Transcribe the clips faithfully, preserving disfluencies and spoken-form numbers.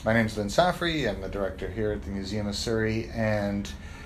My name's Lynn Safri. I'm the director here at the Museum of Surrey, and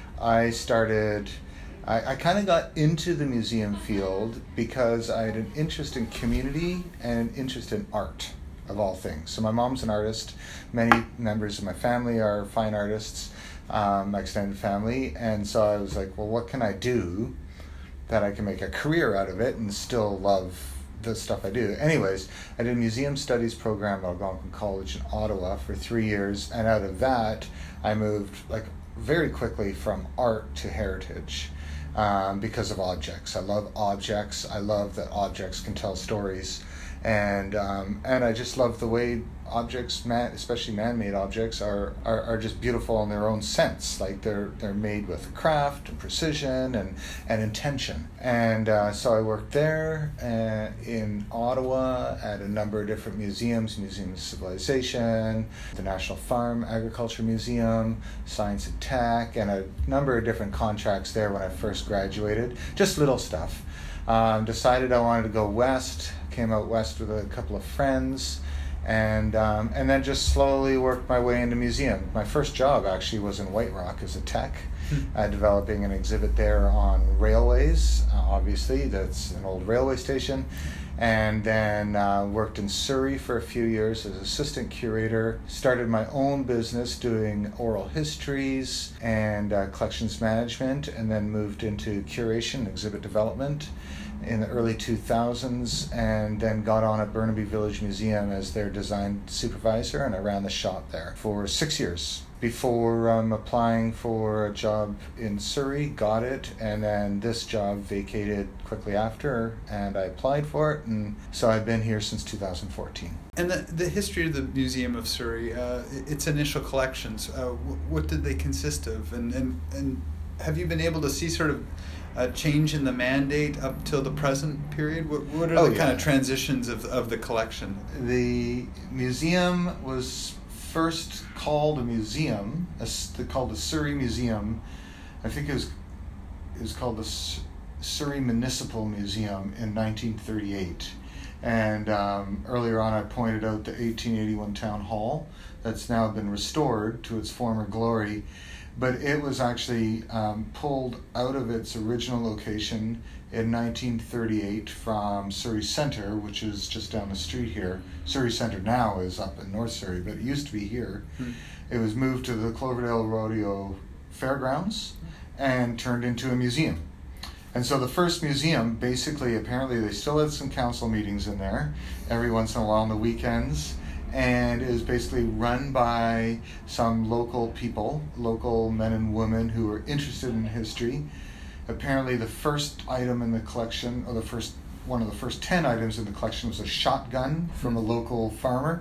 I started, I, I kind of got into the museum field because I had an interest in community and an interest in art, of all things. So my mom's an artist. Many members of my family are fine artists, um, my extended family, and so I was like, well, what can I do that I can make a career out of it and still love the stuff I do. Anyways, I did a museum studies program at Algonquin College in Ottawa for three years, and out of that, I moved like very quickly from art to heritage um, because of objects. I love objects. I love that objects can tell stories, and um, and I just love the way objects, man, especially man-made objects, are, are are just beautiful in their own sense. Like they're they're made with craft and precision and and intention. And uh, so I worked there uh, in Ottawa at a number of different museums: Museum of Civilization, the National Farm Agriculture Museum, Science and Tech, and a number of different contracts there when I first graduated. Just little stuff. Um, decided I wanted to go west. Came out west with a couple of friends. And um, and then just slowly worked my way into museum. My first job actually was in White Rock as a tech, uh, developing an exhibit there on railways. Uh, obviously, that's an old railway station. And then uh, worked in Surrey for a few years as assistant curator. Started my own business doing oral histories and uh, collections management, and then moved into curation, exhibit development in the early two thousands, and then got on at Burnaby Village Museum as their design supervisor, and I ran the shop there for six years before um, applying for a job in Surrey, got it, and then this job vacated quickly after, and I applied for it, and so I've been here since two thousand fourteen. And the, the history of the Museum of Surrey, uh, its initial collections, uh, what did they consist of, and, and, and have you been able to see sort of a change in the mandate up till the present period? What, what are oh, the yeah. kind of transitions of, of the collection? The museum was first called a museum, a, called the Surrey Museum. I think it was it was called the Surrey Municipal Museum in nineteen thirty-eight. And um, earlier on I pointed out the eighteen eighty-one Town Hall that's now been restored to its former glory. But it was actually um, pulled out of its original location in nineteen thirty-eight from Surrey Centre, which is just down the street here. Surrey Centre now is up in North Surrey, but it used to be here. Hmm. It was moved to the Cloverdale Rodeo Fairgrounds and turned into a museum. And so the first museum, basically, apparently they still had some council meetings in there every once in a while on the weekends, and is basically run by some local people, local men and women who are interested in history. Apparently the first item in the collection, or the first one of the first ten items in the collection, was a shotgun from a local farmer.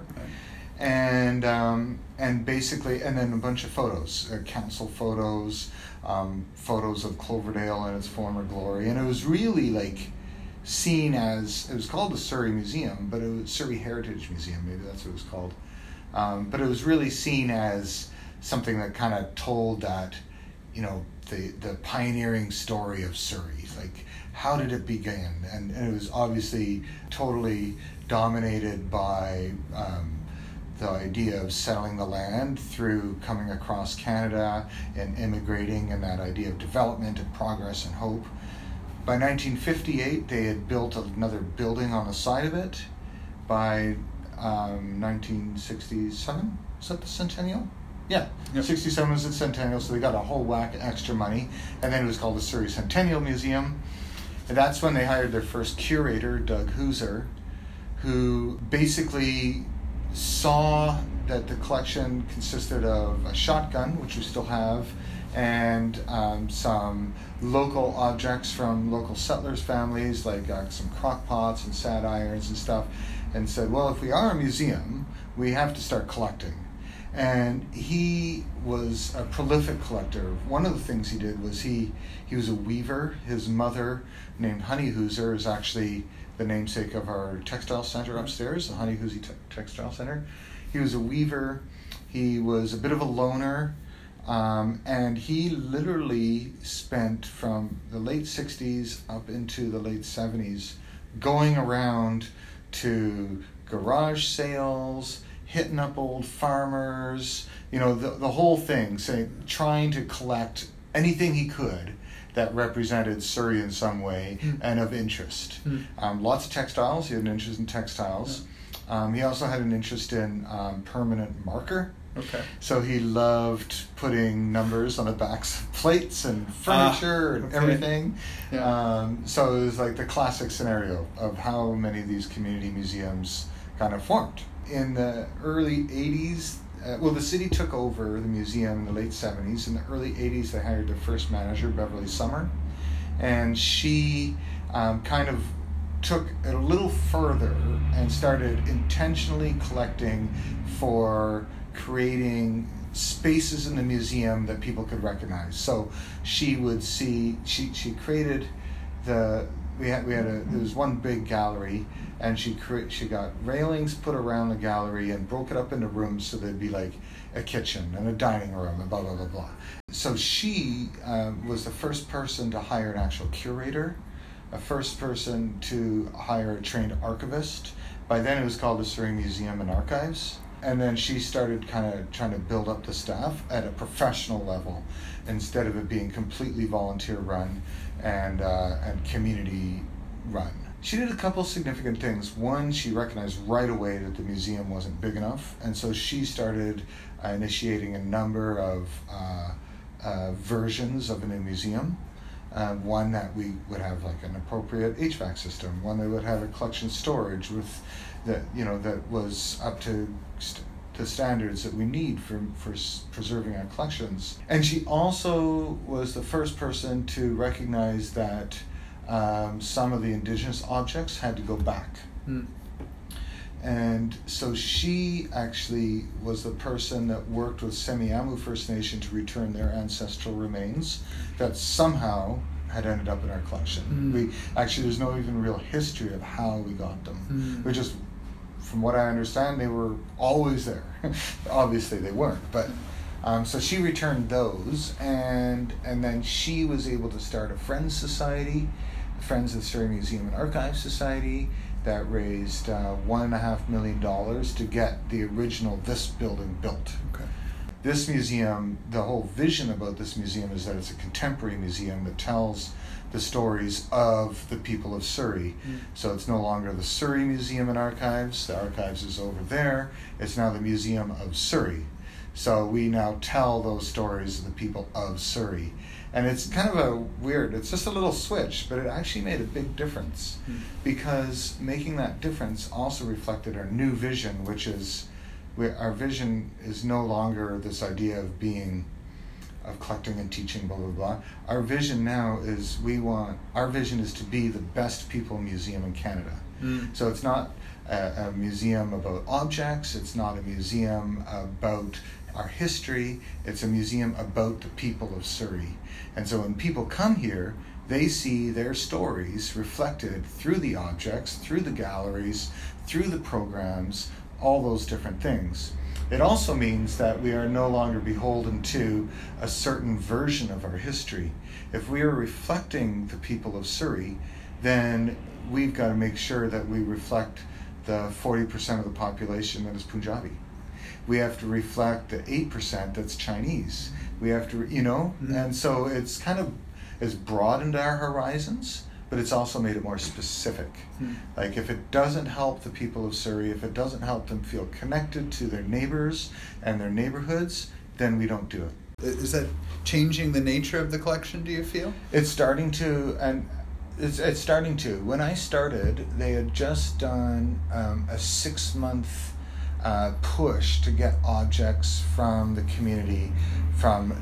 And um, and basically, and then a bunch of photos, uh, council photos, um, photos of Cloverdale in its former glory. And it was really like seen as, it was called the Surrey Museum, but it was Surrey Heritage Museum, maybe that's what it was called. Um, but it was really seen as something that kind of told that, you know, the, the pioneering story of Surrey. Like, how did it begin? And, and it was obviously totally dominated by um, the idea of settling the land through coming across Canada and immigrating, and that idea of development and progress and hope. By nineteen fifty-eight, they had built another building on the side of it. By um, nineteen sixty-seven, is that the centennial? Yeah, yep. sixty-seven was the centennial, so they got a whole whack of extra money. And then it was called the Surrey Centennial Museum. And that's when they hired their first curator, Doug Hooser, who basically saw that the collection consisted of a shotgun, which we still have, and um, some local objects from local settlers' families, like uh, some crock pots and sad irons and stuff, and said, well, if we are a museum, we have to start collecting. And he was a prolific collector. One of the things he did was he, he was a weaver. His mother, named Honey Hooser, is actually the namesake of our textile center upstairs, the Honey Hooser Te- Textile Center. He was a weaver. He was a bit of a loner. Um, and he literally spent from the late sixties up into the late seventies going around to garage sales hitting up old farmers, you know, the, the whole thing, saying, trying to collect anything he could that represented Surrey in some way mm. and of interest. Mm. Um, lots of textiles. He had an interest in textiles. Yeah. Um, he also had an interest in um, permanent marker. Okay. So he loved putting numbers on the backs of plates and furniture ah, and okay. everything. Yeah. Um, so it was like the classic scenario of how many of these community museums kind of formed. In the early eighties, uh, well, the city took over the museum in the late seventies. In the early eighties, they hired their first manager, Beverly Summer, and she um, kind of took it a little further and started intentionally collecting for creating spaces in the museum that people could recognize. So she would see, she, she created the, we had, we had a, there was one big gallery, and she cre- she got railings put around the gallery and broke it up into rooms so there'd be like a kitchen and a dining room and blah, blah, blah, blah. So she uh, was the first person to hire an actual curator, a first person to hire a trained archivist. By then it was called the Surrey Museum and Archives. And then she started kind of trying to build up the staff at a professional level instead of it being completely volunteer run and uh, and community run. She did a couple significant things. One, she recognized right away that the museum wasn't big enough, and so she started uh, initiating a number of uh, uh, versions of a new museum. Uh, one that we would have like an appropriate H V A C system, one that would have a collection storage with that, you know, that was up to st- the standards that we need for for s- preserving our collections. And she also was the first person to recognize that um, some of the indigenous objects had to go back. Mm. And so she actually was the person that worked with Semiahmoo First Nation to return their ancestral remains that somehow had ended up in our collection. Mm. We actually, there's no even real history of how we got them. Mm. We just, from what I understand, they were always there. Obviously they weren't, but um, so she returned those, and and then she was able to start a Friends Society, Friends of the Surrey Museum and Archives Society, that raised uh, one and a half million dollars to get the original this building built. Okay. This museum, the whole vision about this museum is that it's a contemporary museum that tells the stories of the people of Surrey. Mm. So it's no longer the Surrey Museum and Archives. The archives is over there. It's now the Museum of Surrey. So we now tell those stories of the people of Surrey. And it's kind of a weird, it's just a little switch, but it actually made a big difference mm. because making that difference also reflected our new vision, which is, we, our vision is no longer this idea of being, of collecting and teaching, blah, blah, blah. Our vision now is we want, our vision is to be the best people museum in Canada. Mm. So it's not a, a museum about objects, it's not a museum about our history, it's a museum about the people of Surrey. And so when people come here, they see their stories reflected through the objects, through the galleries, through the programs, all those different things. It also means that we are no longer beholden to a certain version of our history. If we are reflecting the people of Surrey, then we've got to make sure that we reflect the forty percent of the population that is Punjabi. We have to reflect the eight percent that's Chinese. We have to, you know, mm-hmm. and so it's kind of, it's broadened our horizons, but it's also made it more specific. Mm-hmm. Like if it doesn't help the people of Surrey, if it doesn't help them feel connected to their neighbors and their neighborhoods, then we don't do it. Is that changing the nature of the collection, do you feel? It's starting to, and it's, it's starting to. When I started, they had just done um, a six-month Uh, push to get objects from the community, from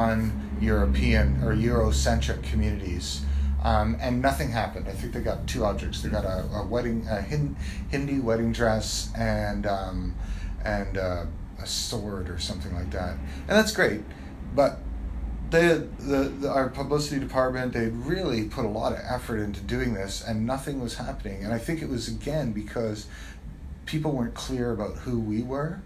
non-European or Eurocentric communities, um, and nothing happened. I think they got two objects. They got a, a wedding, a Hindi wedding dress, and um, and uh, a sword or something like that, and that's great. But they, the, the our publicity department, they really put a lot of effort into doing this, and nothing was happening. And I think it was again because people weren't clear about who we were.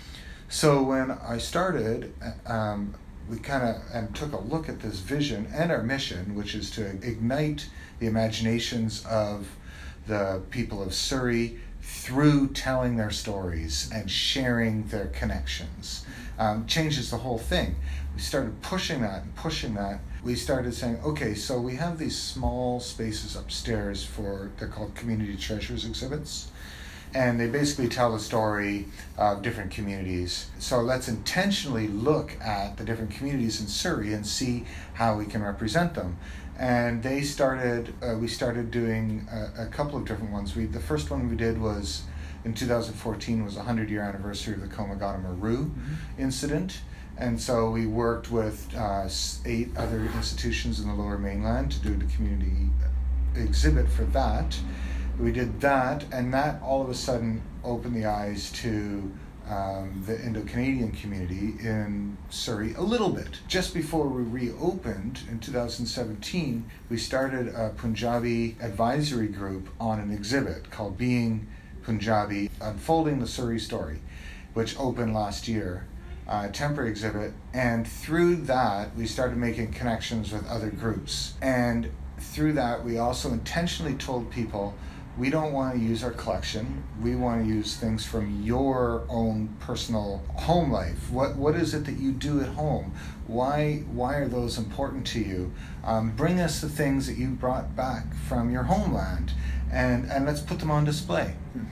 So when I started, um, we kind of and took a look at this vision and our mission, which is to ignite the imaginations of the people of Surrey through telling their stories and sharing their connections. Um, changes the whole thing. We started pushing that and pushing that. We started saying, okay, so we have these small spaces upstairs for, they're called Community Treasures exhibits. And they basically tell the story of different communities. So let's intentionally look at the different communities in Surrey and see how we can represent them. And they started, uh, we started doing a, a couple of different ones. We, the first one we did was in two thousand fourteen was the hundred year anniversary of the Komagata-Maru mm-hmm. incident. And so we worked with uh, eight other institutions in the Lower Mainland to do the community exhibit for that. We did that, and that all of a sudden opened the eyes to um, the Indo-Canadian community in Surrey a little bit. Just before we reopened in two thousand seventeen, we started a Punjabi advisory group on an exhibit called Being Punjabi, Unfolding the Surrey Story, which opened last year. Uh, temporary exhibit, and through that we started making connections with other groups, and through that we also intentionally told people we don't want to use our collection, we want to use things from your own personal home life. What what is it that you do at home? Why why are those important to you? Um, bring us the things that you brought back from your homeland, and and let's put them on display. Hmm.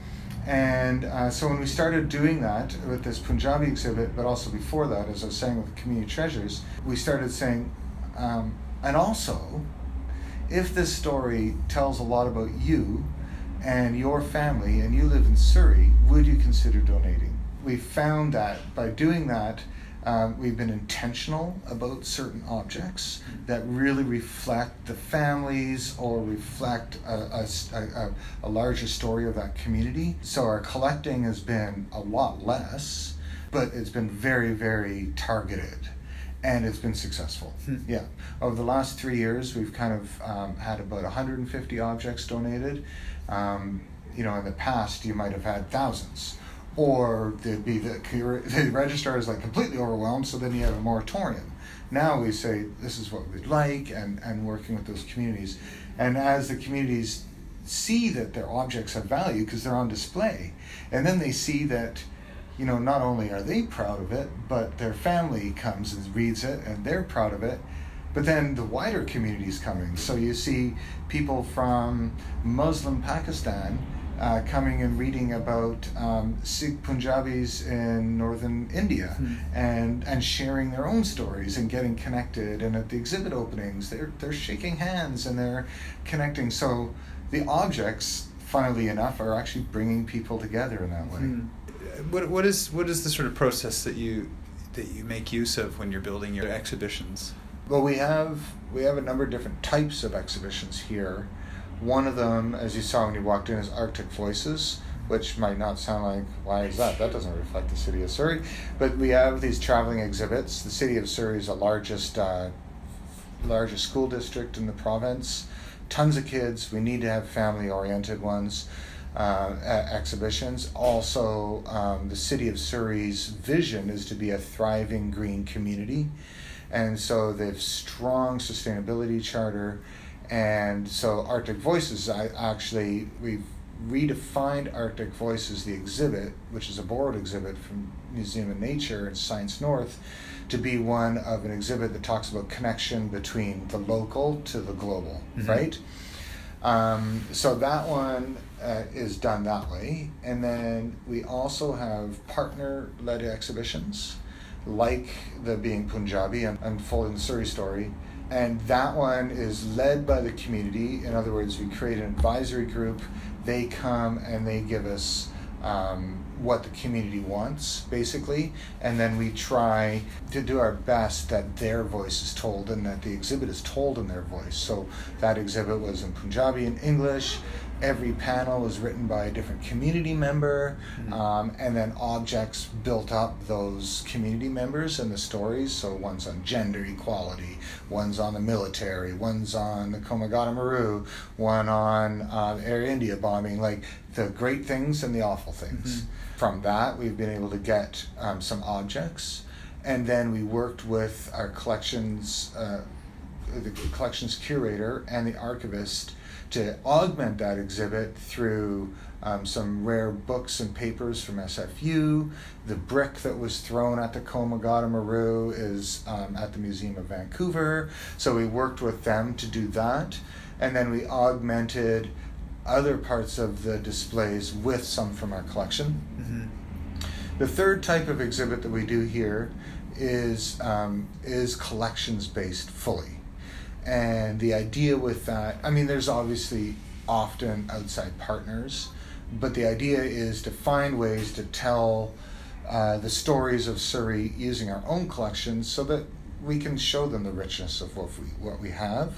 And uh, so when we started doing that with this Punjabi exhibit, but also before that, as I was saying with Community Treasures, we started saying, um, and also, if this story tells a lot about you and your family, and you live in Surrey, would you consider donating? We found that by doing that, Um, we've been intentional about certain objects that really reflect the families or reflect a, a, a, a larger story of that community. So our collecting has been a lot less, but it's been very, very targeted, and it's been successful. Hmm. Yeah. Over the last three years, we've kind of um, had about one hundred fifty objects donated. Um, you know, in the past, you might have had thousands. Or there'd be the, the registrar is like completely overwhelmed, so then you have a moratorium. Now we say this is what we'd like, and, and working with those communities. And as the communities see that their objects have value because they're on display, and then they see that, you know, not only are they proud of it, but their family comes and reads it and they're proud of it, but then the wider community is coming. So you see people from Muslim Pakistan Uh, coming and reading about um, Sikh Punjabis in northern India, mm. and and sharing their own stories and getting connected. And at the exhibit openings, they're they're shaking hands and they're connecting. So the objects, funnily enough, are actually bringing people together in that way. Mm. What what is what is the sort of process that you that you make use of when you're building your exhibitions? Well, we have we have a number of different types of exhibitions here. One of them, as you saw when you walked in, is Arctic Voices, which might not sound like, why is that? That doesn't reflect the city of Surrey. But we have these traveling exhibits. The city of Surrey is the largest, uh, largest school district in the province. Tons of kids. We need to have family-oriented ones, uh, exhibitions. Also, um, the city of Surrey's vision is to be a thriving green community. And so they have strong sustainability charter. And so Arctic Voices, I actually, we've redefined Arctic Voices, the exhibit, which is a borrowed exhibit from Museum of Nature and Science North, to be one of an exhibit that talks about connection between the local to the global, mm-hmm. right? Um, so that one uh, is done that way. And then we also have partner-led exhibitions, like the Being Punjabi and Unfolding the Surrey Story. And that one is led by the community. In other words, we create an advisory group. They come and they give us um, what the community wants, basically. And then we try to do our best that their voice is told and that the exhibit is told in their voice. So that exhibit was in Punjabi and English. Every panel was written by a different community member, mm-hmm. um, and then objects built up those community members and the stories. So one's on gender equality, one's on the military, one's on the Komagata-Maru, one on uh, Air India bombing, like the great things and the awful things. Mm-hmm. From that, we've been able to get um, some objects, and then we worked with our collections, uh, the collections curator and the archivist, to augment that exhibit through um, some rare books and papers from S F U. The brick that was thrown at the Komagata Maru is um, at the Museum of Vancouver. So we worked with them to do that. And then we augmented other parts of the displays with some from our collection. Mm-hmm. The third type of exhibit that we do here is um, is collections based fully. And the idea with that, I mean, there's obviously often outside partners, but the idea is to find ways to tell uh, the stories of Surrey using our own collections so that we can show them the richness of what we what we have,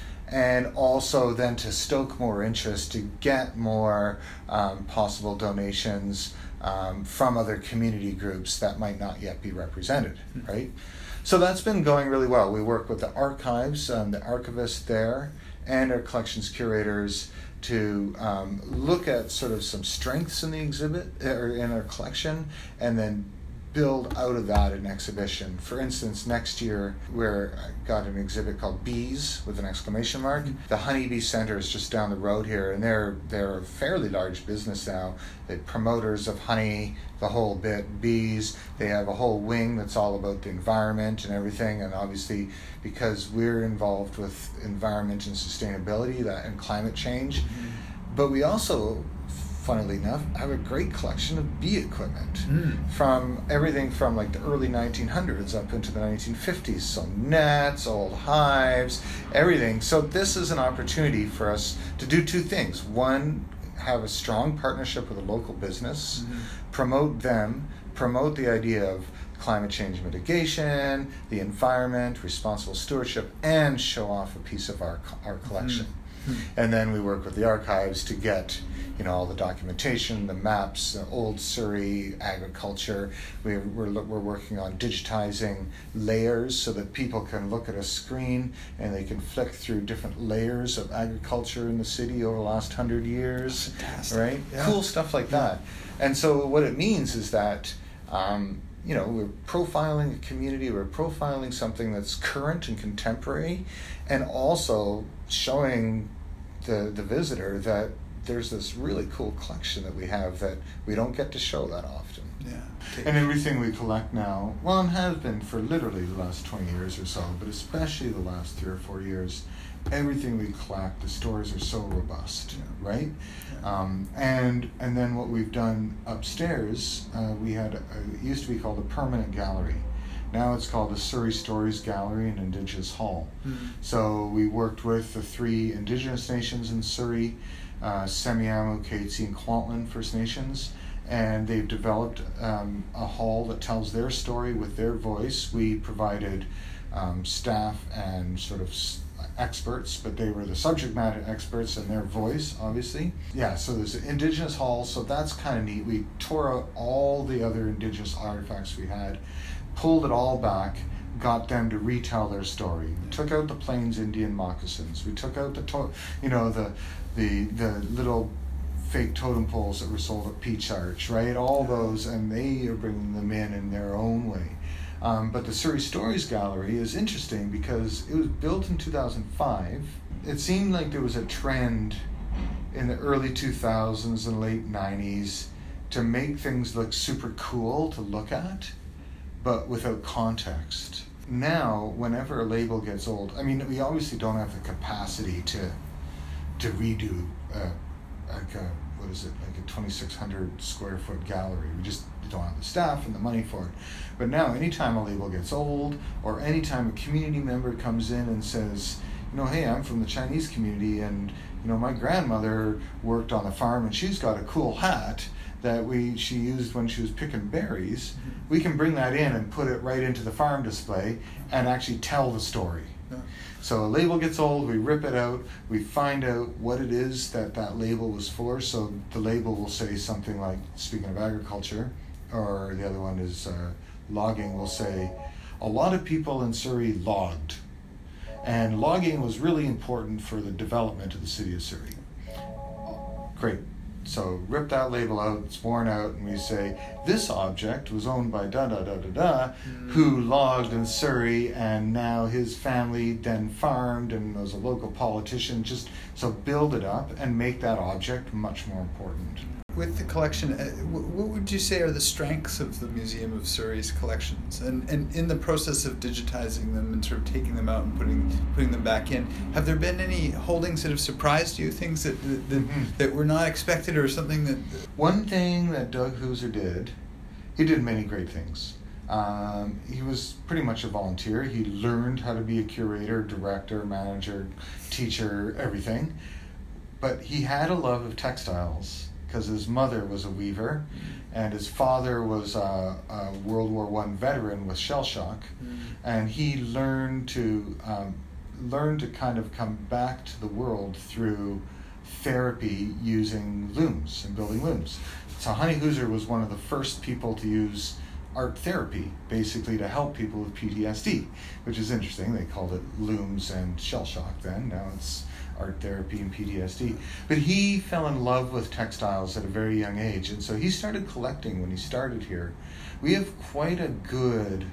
and also then to stoke more interest, to get more um, possible donations um, from other community groups that might not yet be represented, mm-hmm. right? So that's been going really well. We work with the archives, um, the archivists there, and our collections curators to um, look at sort of some strengths in the exhibit or in our collection, and then build out of that an exhibition. For instance, next year we're got an exhibit called Bees with an exclamation mark. The Honeybee Center is just down the road here, and they're they're a fairly large business now. They're promoters of honey, the whole bit, bees. They have a whole wing that's all about the environment and everything, and obviously because we're involved with environment and sustainability that and climate change. Mm-hmm. But we also, funnily enough, have a great collection of bee equipment mm. from everything from like the early nineteen hundreds up into the nineteen fifties. So nets, old hives, everything. So this is an opportunity for us to do two things. One, have a strong partnership with a local business, mm-hmm. promote them, promote the idea of climate change mitigation, the environment, responsible stewardship, and show off a piece of our our collection. Mm-hmm. And then we work with the archives to get, you know, all the documentation, the maps, the old Surrey agriculture. We, we're we're working on digitizing layers so that people can look at a screen and they can flick through different layers of agriculture in the city over the last hundred years. Fantastic. Right? Yeah. Cool stuff like that. And so what it means is that, um, you know, we're profiling a community, we're profiling something that's current and contemporary, and also showing the the visitor that there's this really cool collection that we have that we don't get to show that often. Yeah. Okay. And everything we collect now, well, and has been for literally the last twenty years or so, but especially the last three or four years, everything we collect, the stories are so robust, yeah. right? Yeah. Um, and and then what we've done upstairs, uh, we had, a, it used to be called a permanent gallery. Now it's called the Surrey Stories Gallery and Indigenous Hall. Mm-hmm. So we worked with the three Indigenous nations in Surrey, uh, Semiahmoo, Katzie, and Kwantlen First Nations, and they've developed um, a hall that tells their story with their voice. We provided um, staff and sort of s- experts, but they were the subject matter experts and their voice, obviously. Yeah, so there's an Indigenous hall, so that's kind of neat. We tore out all the other Indigenous artifacts we had, pulled it all back, got them to retell their story. We took out the Plains Indian moccasins. We took out the, to- you know, the the the little fake totem poles that were sold at Peach Arch, right? All those, and they are bringing them in in their own way. Um, but the Surrey Stories Gallery is interesting because it was built in two thousand five. It seemed like there was a trend in the early two thousands and late nineties to make things look super cool to look at, but without context. Now, whenever a label gets old, I mean, we obviously don't have the capacity to to redo uh, like a, what is it, like a twenty-six hundred square foot gallery. We just don't have the staff and the money for it. But now, anytime a label gets old, or anytime a community member comes in and says, you know, hey, I'm from the Chinese community, and you know, my grandmother worked on the farm, and she's got a cool hat that we she used when she was picking berries, mm-hmm. we can bring that in and put it right into the farm display and actually tell the story. Yeah. So a label gets old, we rip it out, we find out what it is that that label was for. So the label will say something like, speaking of agriculture, or the other one is uh, logging, will say, a lot of people in Surrey logged. And logging was really important for the development of the city of Surrey. Great. So rip that label out, it's worn out, and we say, this object was owned by da-da-da-da-da, mm. who logged in Surrey, and now his family then farmed and was a local politician. Just so build it up and make that object much more important. With the collection, uh, what would you say are the strengths of the Museum of Surrey's collections? And and in the process of digitizing them and sort of taking them out and putting putting them back in, have there been any holdings that have surprised you? Things that that, that, mm-hmm. that were not expected, or something that... One thing that Doug Hooser did, he did many great things. Um, he was pretty much a volunteer. He learned how to be a curator, director, manager, teacher, everything. But he had a love of textiles, because his mother was a weaver, and his father was a, a World War One veteran with shell shock, mm. and he learned to um, learn to kind of come back to the world through therapy using looms and building looms. So Honey Hooser was one of the first people to use art therapy, basically to help people with P T S D, which is interesting. They called it looms and shell shock then. Now it's art therapy and P T S D. But he fell in love with textiles at a very young age, and so he started collecting when he started here. We have quite a good,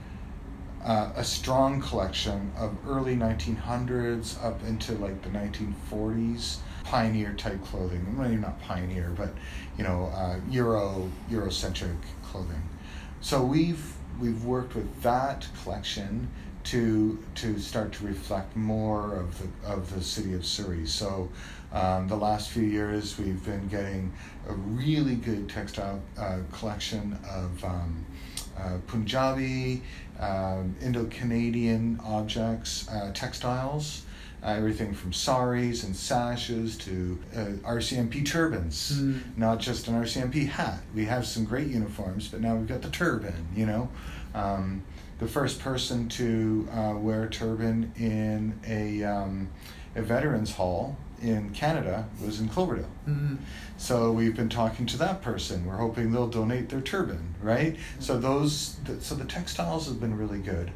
uh, a strong collection of early nineteen hundreds up into like the nineteen forties, pioneer type clothing. Maybe not pioneer, but you know, uh, Euro, Eurocentric clothing. So we've we've worked with that collection to to start to reflect more of the of the city of Surrey. So um, the last few years we've been getting a really good textile uh, collection of um, uh, Punjabi, um, Indo-Canadian objects, uh, textiles, uh, everything from saris and sashes to uh, R C M P turbans, mm. not just an R C M P hat. We have some great uniforms, but now we've got the turban, you know. Um, The first person to uh, wear a turban in a um, a veterans hall in Canada was in Cloverdale. Mm-hmm. So we've been talking to that person. We're hoping they'll donate their turban, right? Mm-hmm. So those, th- so the textiles have been really good.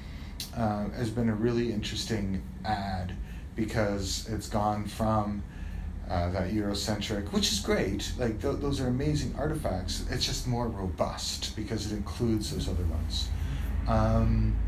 Uh, has been a really interesting ad because it's gone from uh, that Eurocentric, which is great. Like th- those are amazing artifacts. It's just more robust because it includes those other ones. Um,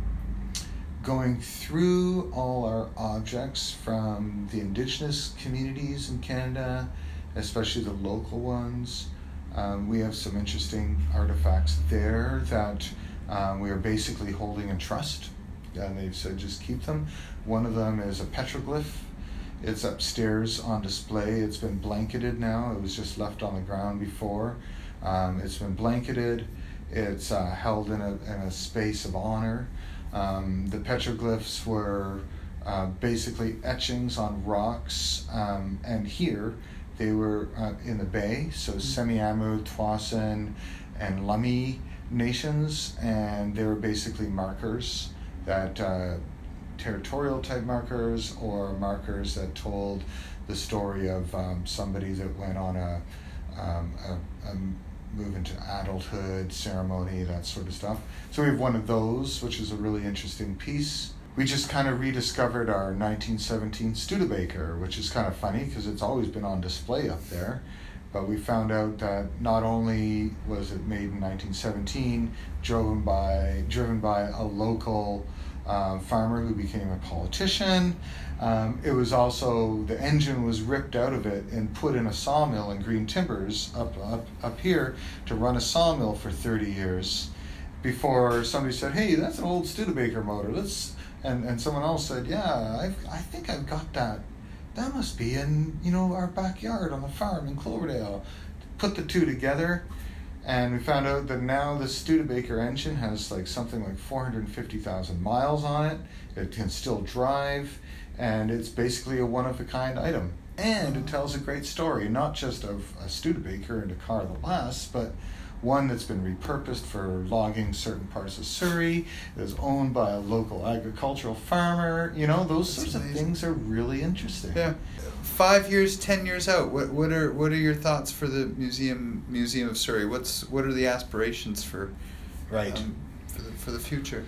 going through all our objects from the Indigenous communities in Canada, especially the local ones, um, we have some interesting artifacts there that um, we are basically holding in trust, and they've said just keep them. One of them is a petroglyph. It's upstairs on display. It's been blanketed now. It was just left on the ground before. Um, it's been blanketed. It's uh, held in a in a space of honor. Um, the petroglyphs were uh, basically etchings on rocks, um, and here they were uh, in the bay, so Semiahmoo, Tsawwassen, and Lummi nations, and they were basically markers that uh, territorial type markers or markers that told the story of um, somebody that went on a, um, a, a move into adulthood, ceremony, that sort of stuff. So we have one of those, which is a really interesting piece. We just kind of rediscovered our nineteen seventeen Studebaker, which is kind of funny because it's always been on display up there. But we found out that not only was it made in nineteen seventeen, driven by driven by a local uh, farmer who became a politician, um, it was also, the engine was ripped out of it and put in a sawmill in Green Timbers up up up here to run a sawmill for thirty years before somebody said, hey, that's an old Studebaker motor. Let's and, and someone else said, yeah, I've, I think I've got that. That must be in, you know, our backyard on the farm in Cloverdale. Put the two together, and we found out that now the Studebaker engine has like something like four hundred fifty thousand miles on it. It can still drive, and it's basically a one-of-a-kind item. And it tells a great story, not just of a Studebaker and a car that lasts, but one that's been repurposed for logging certain parts of Surrey, that's owned by a local agricultural farmer. You know, those that's sorts amazing. Of things are really interesting. Yeah. Five years, ten years out, what what are what are your thoughts for the museum Museum of Surrey? What's what are the aspirations for right um, for the for the future?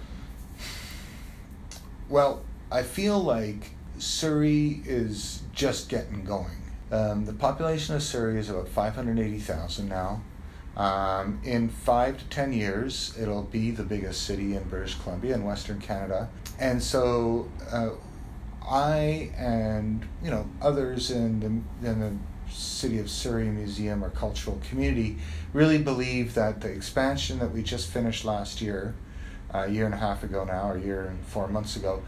Well, I feel like Surrey is just getting going. Um, the population of Surrey is about five hundred eighty thousand now. Um, in five to ten years, it'll be the biggest city in British Columbia and Western Canada. And so uh, I and you know others in the, in the City of Surrey Museum or cultural community really believe that the expansion that we just finished last year, a year and a half ago now, or a year and four months ago,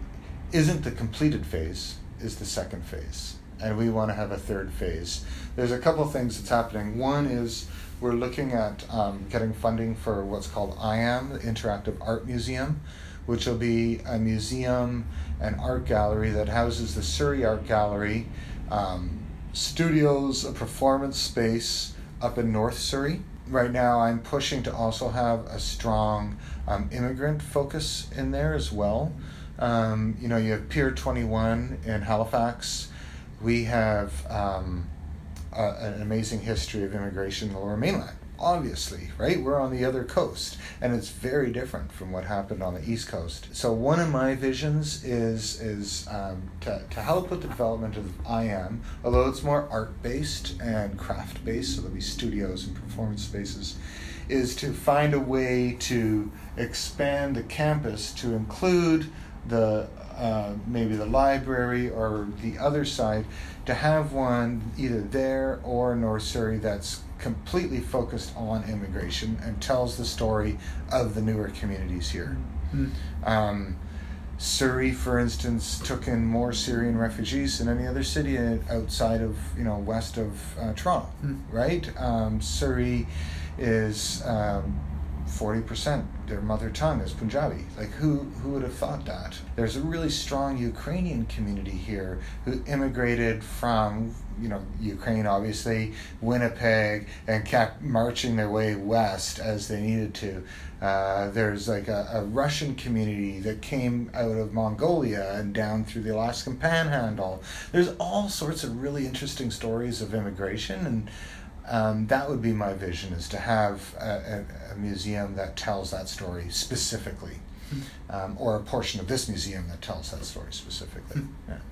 isn't the completed phase, is the second phase. And we want to have a third phase. There's a couple of things that's happening. One is we're looking at um, getting funding for what's called I A M, the Interactive Art Museum, which will be a museum and art gallery that houses the Surrey Art Gallery, um, studios, a performance space up in North Surrey. Right now I'm pushing to also have a strong um, immigrant focus in there as well. Um, you know, you have Pier twenty-one in Halifax. We have um, a, an amazing history of immigration in the Lower Mainland, obviously, right? We're on the other coast, and it's very different from what happened on the East Coast. So one of my visions is is um, to, to help with the development of I A M, although it's more art-based and craft-based, so there'll be studios and performance spaces, is to find a way to expand the campus to include the uh, maybe the library or the other side, to have one either there or in North Surrey that's completely focused on immigration and tells the story of the newer communities here. Mm-hmm. Um, Surrey, for instance, took in more Syrian refugees than any other city outside of, you know, west of uh, Toronto, mm-hmm. right? Um, Surrey is um, forty percent their mother tongue is Punjabi. Like, who who would have thought that? There's a really strong Ukrainian community here who immigrated from, you know, Ukraine, obviously, Winnipeg, and kept marching their way west as they needed to. Uh, there's like a, a Russian community that came out of Mongolia and down through the Alaskan Panhandle. There's all sorts of really interesting stories of immigration, and Um, that would be my vision, is to have a, a, a museum that tells that story specifically, um, or a portion of this museum that tells that story specifically. Yeah.